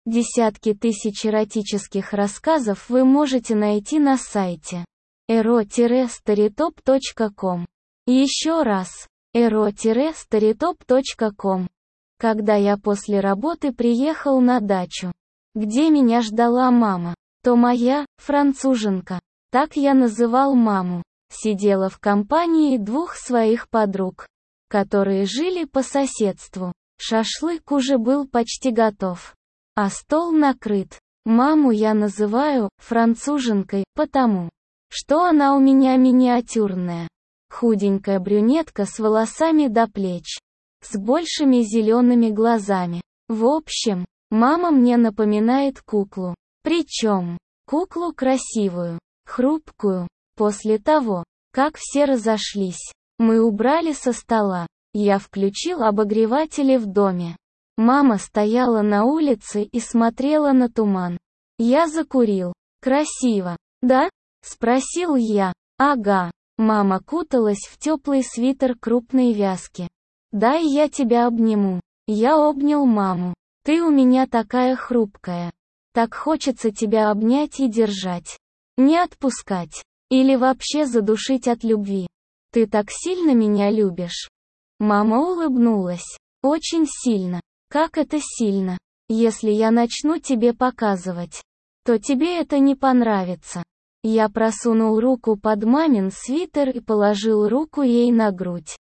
Десятки тысяч эротических рассказов вы можете найти на сайте ero-storytop.com. Еще раз, ero-storytop.com. Когда я после работы приехал на дачу, где меня ждала мама, то моя француженка, так я называл маму, сидела в компании двух своих подруг, которые жили по соседству. Шашлык уже был почти готов, а стол накрыт. Маму я называю француженкой, потому что она у меня миниатюрная, худенькая брюнетка с волосами до плеч, с большими зелеными глазами. В общем, мама мне напоминает куклу. Причем, куклу красивую, хрупкую. После того, как все разошлись, мы убрали со стола. Я включил обогреватели в доме. Мама стояла на улице и смотрела на туман. Я закурил. Красиво, да? Спросил я. Ага. Мама куталась в теплый свитер крупной вязки. Дай я тебя обниму. Я обнял маму. Ты у меня такая хрупкая. Так хочется тебя обнять и держать. Не отпускать. Или вообще задушить от любви. Ты так сильно меня любишь. Мама улыбнулась. Очень сильно. Как это сильно? Если я начну тебе показывать, то тебе это не понравится. Я просунул руку под мамин свитер и положил руку ей на грудь.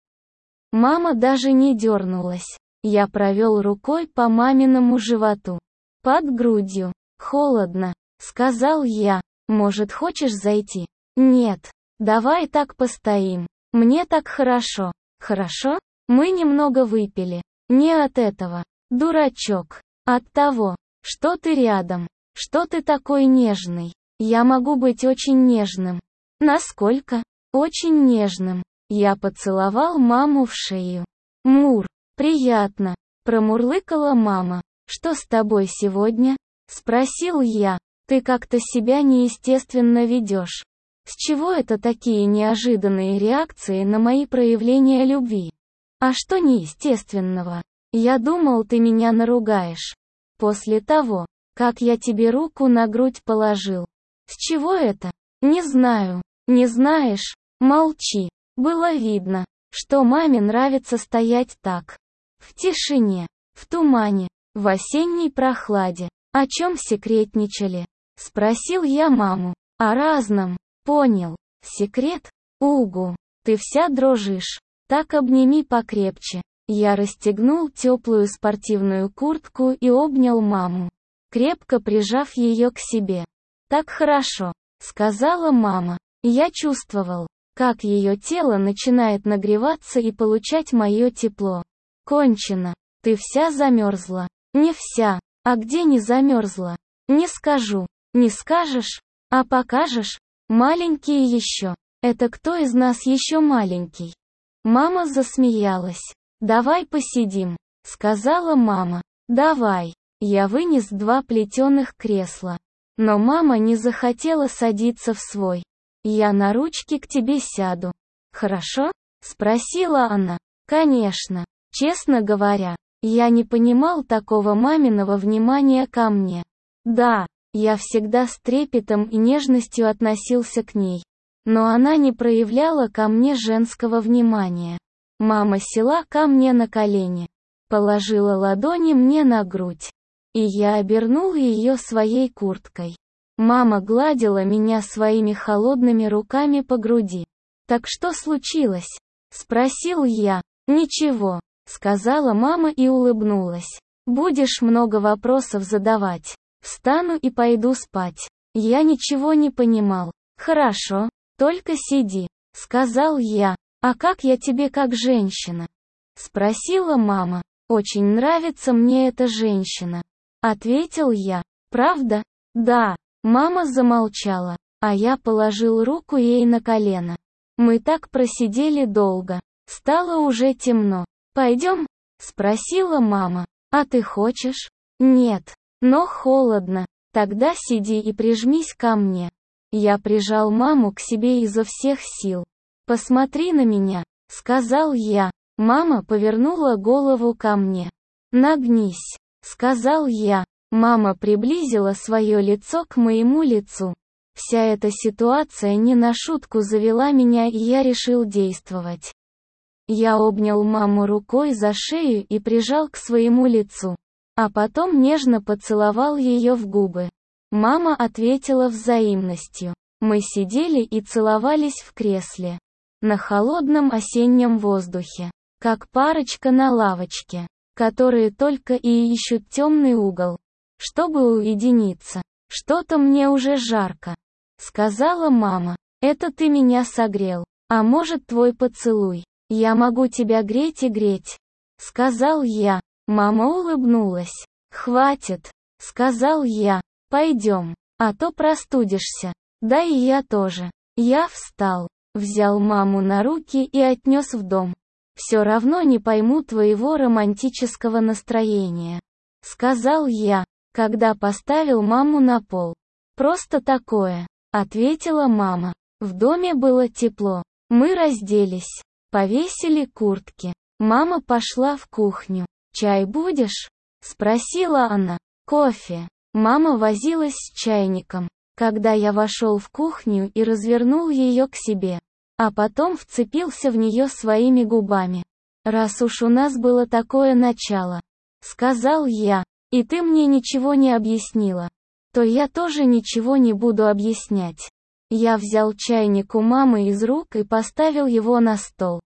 Мама даже не дернулась. Я провел рукой по маминому животу. Под грудью. Холодно, сказал я. Может, хочешь зайти? Нет. Давай так постоим. Мне так хорошо. Хорошо? Мы немного выпили. Не от этого, дурачок. От того, что ты рядом. Что ты такой нежный. Я могу быть очень нежным. Насколько? Очень нежным. Я поцеловал маму в шею. Мур, приятно. Промурлыкала мама. Что с тобой сегодня? Спросил я. Ты как-то себя неестественно ведешь. С чего это такие неожиданные реакции на мои проявления любви? А что неестественного? Я думал, ты меня наругаешь. После того, как я тебе руку на грудь положил. С чего это? Не знаю. Не знаешь? Молчи. Было видно, что маме нравится стоять так. В тишине, в тумане, в осенней прохладе. О чем секретничали? Спросил я маму. О разном. Понял. Секрет? Угу. Ты вся дрожишь. Так обними покрепче. Я расстегнул теплую спортивную куртку и обнял маму, крепко прижав ее к себе. Так хорошо, сказала мама. Я чувствовал, как ее тело начинает нагреваться и получать мое тепло. Кончено. Ты вся замерзла. Не вся. А где не замерзла? Не скажу. Не скажешь? А покажешь? Маленькие еще. Это кто из нас еще маленький? Мама засмеялась. «Давай посидим», — сказала мама. «Давай». Я вынес 2 плетеных кресла. Но мама не захотела садиться в свой. «Я на ручки к тебе сяду». «Хорошо?» — спросила она. «Конечно». Честно говоря, я не понимал такого маминого внимания ко мне. Да, я всегда с трепетом и нежностью относился к ней. Но она не проявляла ко мне женского внимания. Мама села ко мне на колени, положила ладони мне на грудь, и я обернул ее своей курткой. Мама гладила меня своими холодными руками по груди. «Так что случилось?» — спросил я. «Ничего», — сказала мама и улыбнулась. «Будешь много вопросов задавать. Встану и пойду спать». Я ничего не понимал. «Хорошо. Только сиди», — сказал я. «А как я тебе как женщина?» — спросила мама. «Очень нравится мне эта женщина», — ответил я. «Правда?» «Да». Мама замолчала, а я положил руку ей на колено. Мы так просидели долго. Стало уже темно. «Пойдем?» — спросила мама. «А ты хочешь?» «Нет. Но холодно. Тогда сиди и прижмись ко мне». Я прижал маму к себе изо всех сил. «Посмотри на меня», — сказал я. Мама повернула голову ко мне. «Нагнись», — сказал я. Мама приблизила свое лицо к моему лицу. Вся эта ситуация не на шутку завела меня, и я решил действовать. Я обнял маму рукой за шею и прижал к своему лицу. А потом нежно поцеловал ее в губы. Мама ответила взаимностью. Мы сидели и целовались в кресле. На холодном осеннем воздухе. Как парочка на лавочке, которые только и ищут темный угол, чтобы уединиться. «Что-то мне уже жарко», — сказала мама. «Это ты меня согрел. А может, твой поцелуй? Я могу тебя греть и греть», — сказал я. Мама улыбнулась. «Хватит», — сказал я. «Пойдем, а то простудишься». Да и я тоже. Я встал, взял маму на руки и отнес в дом. «Все равно не пойму твоего романтического настроения», — сказал я, когда поставил маму на пол. «Просто такое», — ответила мама. В доме было тепло. Мы разделись, повесили куртки. Мама пошла в кухню. «Чай будешь?» — спросила она. «Кофе». Мама возилась с чайником, когда я вошел в кухню и развернул ее к себе, а потом вцепился в нее своими губами. «Раз уж у нас было такое начало», — сказал я, — «и ты мне ничего не объяснила, то я тоже ничего не буду объяснять». Я взял чайник у мамы из рук и поставил его на стол.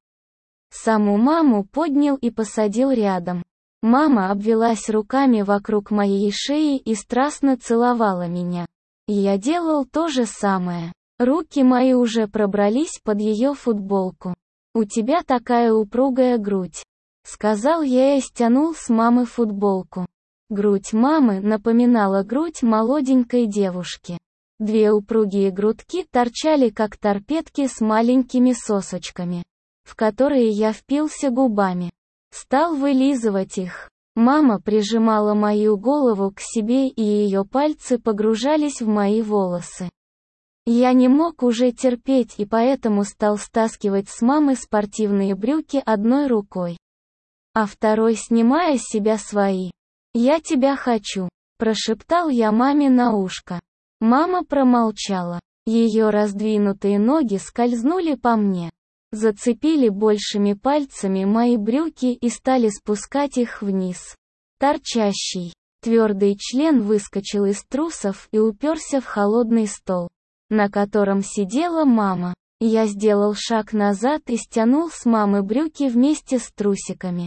Саму маму поднял и посадил рядом. Мама обвелась руками вокруг моей шеи и страстно целовала меня. Я делал то же самое. Руки мои уже пробрались под ее футболку. «У тебя такая упругая грудь», — сказал я и стянул с мамы футболку. Грудь мамы напоминала грудь молоденькой девушки. Две упругие грудки торчали как торпедки с маленькими сосочками, в которые я впился губами. Стал вылизывать их. Мама прижимала мою голову к себе, и ее пальцы погружались в мои волосы. Я не мог уже терпеть и поэтому стал стаскивать с мамы спортивные брюки одной рукой, а второй снимая с себя свои. «Я тебя хочу», — прошептал я маме на ушко. Мама промолчала. Ее раздвинутые ноги скользнули по мне, зацепили большими пальцами мои брюки и стали спускать их вниз. Торчащий, твердый член выскочил из трусов и уперся в холодный стол, на котором сидела мама. Я сделал шаг назад и стянул с мамы брюки вместе с трусиками.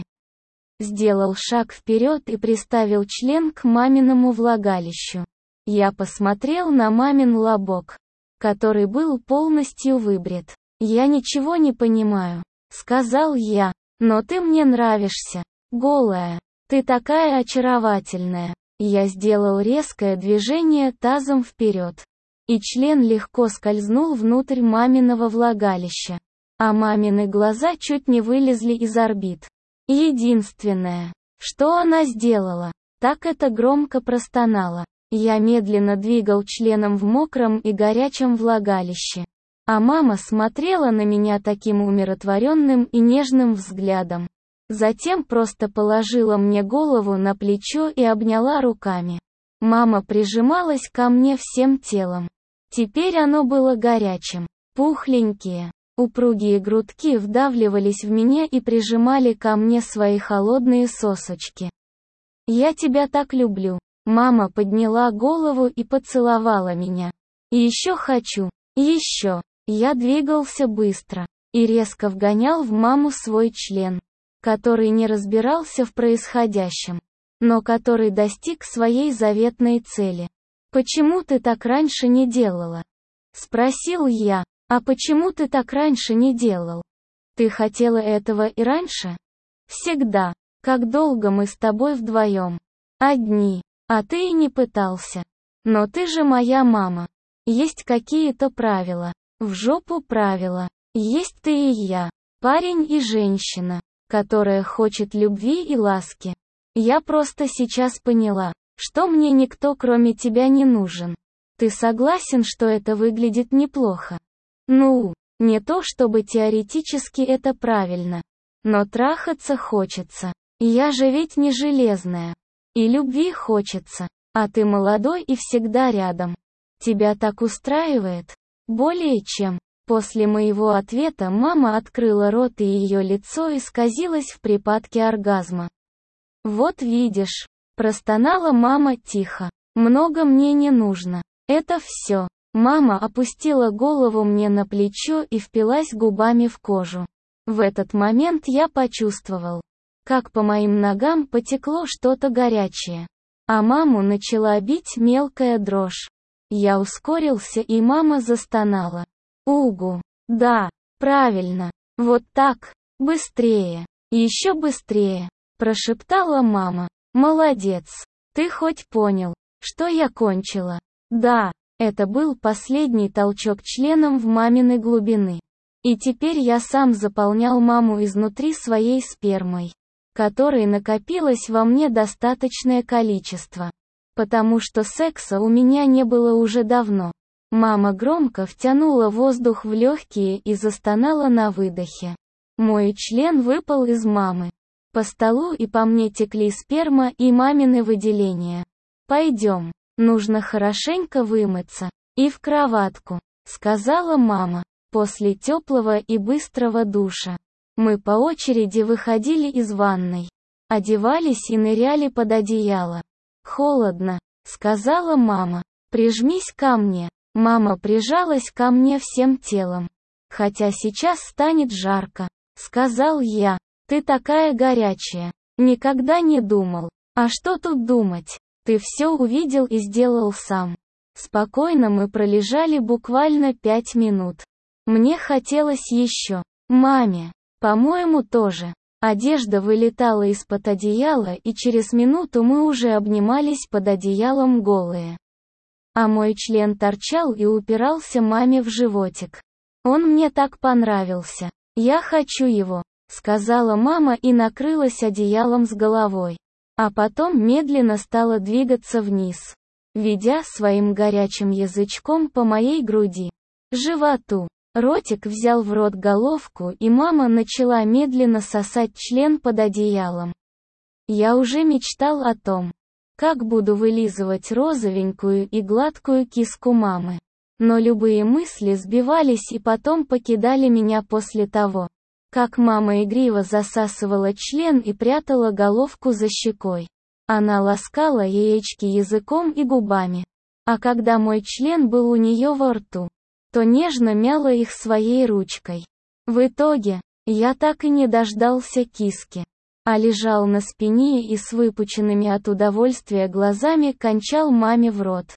Сделал шаг вперед и приставил член к маминому влагалищу. Я посмотрел на мамин лобок, который был полностью выбрит. «Я ничего не понимаю», — сказал я, — «но ты мне нравишься, голая. Ты такая очаровательная». Я сделал резкое движение тазом вперед, и член легко скользнул внутрь маминого влагалища, а мамины глаза чуть не вылезли из орбит. Единственное, что она сделала, так это громко простонала. Я медленно двигал членом в мокром и горячем влагалище, а мама смотрела на меня таким умиротворенным и нежным взглядом. Затем просто положила мне голову на плечо и обняла руками. Мама прижималась ко мне всем телом. Теперь оно было горячим. Пухленькие, упругие грудки вдавливались в меня и прижимали ко мне свои холодные сосочки. «Я тебя так люблю». Мама подняла голову и поцеловала меня. «И еще хочу. Еще». Я двигался быстро и резко вгонял в маму свой член, который не разбирался в происходящем, но который достиг своей заветной цели. «Почему ты так раньше не делала?» — спросил я. «А почему ты так раньше не делал? Ты хотела этого и раньше?» «Всегда. Как долго мы с тобой вдвоем? Одни. А ты и не пытался. Но ты же моя мама. Есть какие-то правила. В жопу правила. Есть ты и я. Парень и женщина, которая хочет любви и ласки. Я просто сейчас поняла, что мне никто кроме тебя не нужен. Ты согласен, что это выглядит неплохо?» «Ну, не то чтобы теоретически это правильно. Но трахаться хочется. Я же ведь не железная. И любви хочется. А ты молодой и всегда рядом. Тебя так устраивает? Более чем. После моего ответа мама открыла рот и ее лицо исказилось в припадке оргазма. Вот видишь, простонала мама тихо. Много мне не нужно. Это все. Мама опустила голову мне на плечо и впилась губами в кожу. В этот момент я почувствовал, как по моим ногам потекло что-то горячее. А маму начала бить мелкая дрожь. Я ускорился, и мама застонала. Угу. Да, правильно. Вот так. Быстрее. Еще быстрее. Прошептала мама. Молодец. Ты хоть понял, что я кончила? Да. Это был последний толчок членом в мамины глубины. И теперь я сам заполнял маму изнутри своей спермой, которой накопилось во мне достаточное количество. Потому что секса у меня не было уже давно. Мама громко втянула воздух в легкие и застонала на выдохе. Мой член выпал из мамы. По столу и по мне текли сперма и мамины выделения. «Пойдем, нужно хорошенько вымыться. И в кроватку», — сказала мама. После теплого и быстрого душа мы по очереди выходили из ванной, одевались и ныряли под одеяло. «Холодно», — сказала мама. «Прижмись ко мне». Мама прижалась ко мне всем телом. «Хотя сейчас станет жарко», — сказал я. «Ты такая горячая». Никогда не думал. А что тут думать? Ты все увидел и сделал сам. Спокойно мы пролежали буквально 5 минут. Мне хотелось еще. Маме, по-моему, тоже. Одежда вылетала из-под одеяла, и через минуту мы уже обнимались под одеялом голые. А мой член торчал и упирался маме в животик. Он мне так понравился. «Я хочу его», — сказала мама и накрылась одеялом с головой. А потом медленно стала двигаться вниз, ведя своим горячим язычком по моей груди, животу. Ротик взял в рот головку, и мама начала медленно сосать член под одеялом. Я уже мечтал о том, как буду вылизывать розовенькую и гладкую киску мамы. Но любые мысли сбивались и потом покидали меня после того, как мама игриво засасывала член и прятала головку за щекой. Она ласкала яички языком и губами. А когда мой член был у нее во рту, то нежно мяла их своей ручкой. В итоге, я так и не дождался киски, а лежал на спине и с выпученными от удовольствия глазами кончал маме в рот,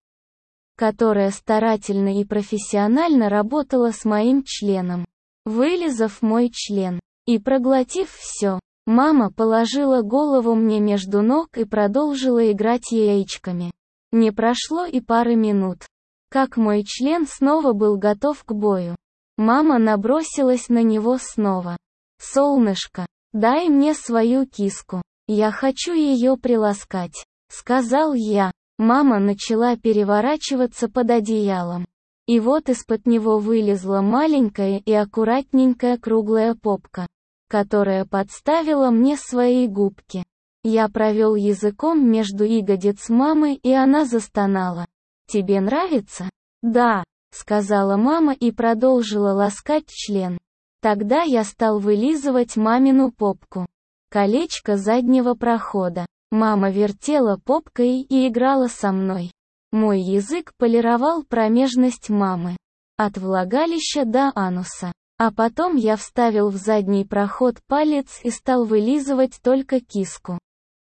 которая старательно и профессионально работала с моим членом. Вылизав мой член и проглотив все, мама положила голову мне между ног и продолжила играть яичками. Не прошло и пары минут, как мой член снова был готов к бою. Мама набросилась на него снова. «Солнышко, дай мне свою киску. Я хочу ее приласкать», — сказал я. Мама начала переворачиваться под одеялом. И вот из-под него вылезла маленькая и аккуратненькая круглая попка, которая подставила мне свои губки. Я провел языком между ягодиц мамы, и она застонала. «Тебе нравится?» «Да», — сказала мама и продолжила ласкать член. Тогда я стал вылизывать мамину попку. Колечко заднего прохода. Мама вертела попкой и играла со мной. Мой язык полировал промежность мамы. От влагалища до ануса. А потом я вставил в задний проход палец и стал вылизывать только киску.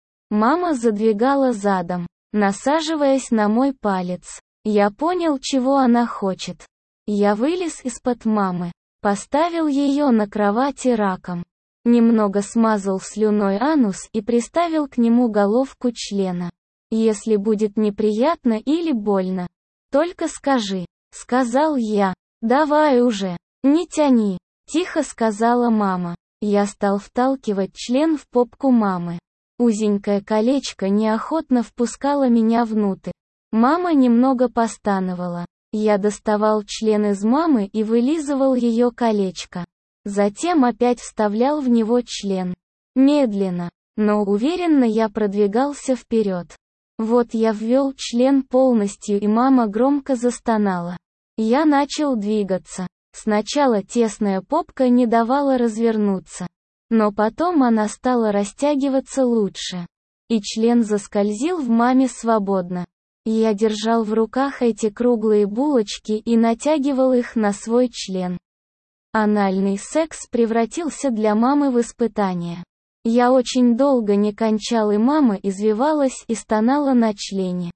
Мама задвигала задом, насаживаясь на мой палец. Я понял, чего она хочет. Я вылез из-под мамы, поставил ее на кровати раком, немного смазал слюной анус и приставил к нему головку члена. «Если будет неприятно или больно, только скажи», — сказал я. «Давай уже, не тяни», — тихо сказала мама. Я стал вталкивать член в попку мамы. Узенькое колечко неохотно впускало меня внутрь. Мама немного постановала. Я доставал член из мамы и вылизывал ее колечко. Затем опять вставлял в него член. Медленно, но уверенно я продвигался вперед. Вот я ввел член полностью, и мама громко застонала. Я начал двигаться. Сначала тесная попка не давала развернуться. Но потом она стала растягиваться лучше. И член заскользил в маме свободно. Я держал в руках эти круглые булочки и натягивал их на свой член. Анальный секс превратился для мамы в испытание. Я очень долго не кончал, и мама извивалась и стонала на члене.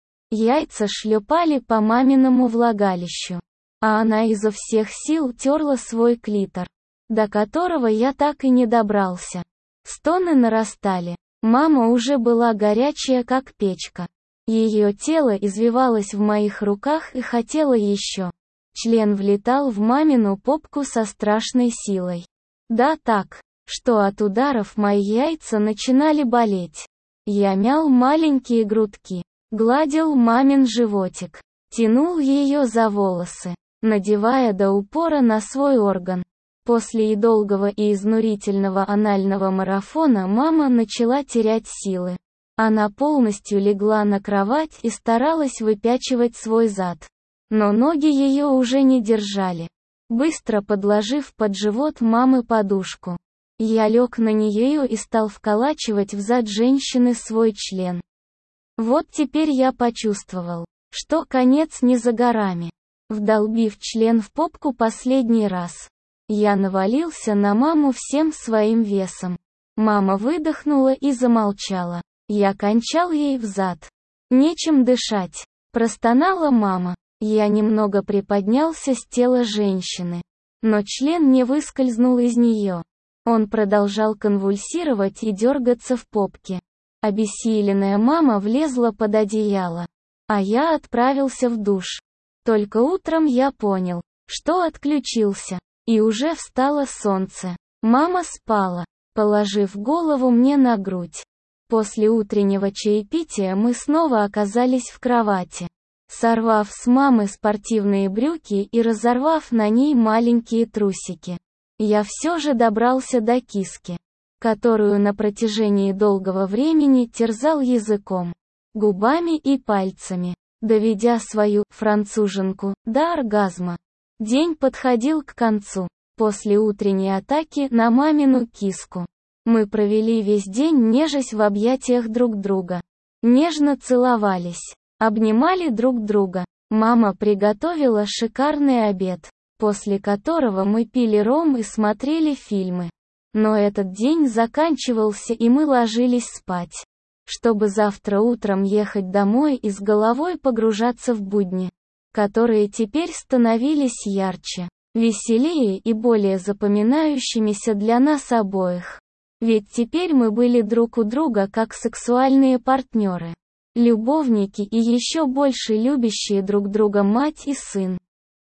Яйца шлепали по маминому влагалищу. А она изо всех сил терла свой клитор, до которого я так и не добрался. Стоны нарастали. Мама уже была горячая, как печка. Ее тело извивалось в моих руках и хотело еще. Член влетал в мамину попку со страшной силой. Да так, что от ударов мои яйца начинали болеть. Я мял маленькие грудки, гладил мамин животик, тянул ее за волосы, надевая до упора на свой орган. После долгого и изнурительного анального марафона мама начала терять силы. Она полностью легла на кровать и старалась выпячивать свой зад. Но ноги ее уже не держали. Быстро подложив под живот мамы подушку, я лег на нее и стал вколачивать в зад женщины свой член. Вот теперь я почувствовал, что конец не за горами. Вдолбив член в попку последний раз, я навалился на маму всем своим весом. Мама выдохнула и замолчала. Я кончал ей в зад. Нечем дышать. Простонала мама. Я немного приподнялся с тела женщины. Но член не выскользнул из нее. Он продолжал конвульсировать и дергаться в попке. Обессиленная мама влезла под одеяло. А я отправился в душ. Только утром я понял, что отключился. И уже встало солнце. Мама спала, положив голову мне на грудь. После утреннего чаепития мы снова оказались в кровати. Сорвав с мамы спортивные брюки и разорвав на ней маленькие трусики, я все же добрался до киски, которую на протяжении долгого времени терзал языком, губами и пальцами, доведя свою француженку до оргазма. День подходил к концу. После утренней атаки на мамину киску мы провели весь день, нежась в объятиях друг друга. Нежно целовались, обнимали друг друга. Мама приготовила шикарный обед, после которого мы пили ром и смотрели фильмы. Но этот день заканчивался, и мы ложились спать, чтобы завтра утром ехать домой и с головой погружаться в будни, которые теперь становились ярче, веселее и более запоминающимися для нас обоих. Ведь теперь мы были друг у друга как сексуальные партнеры, любовники и еще больше любящие друг друга мать и сын.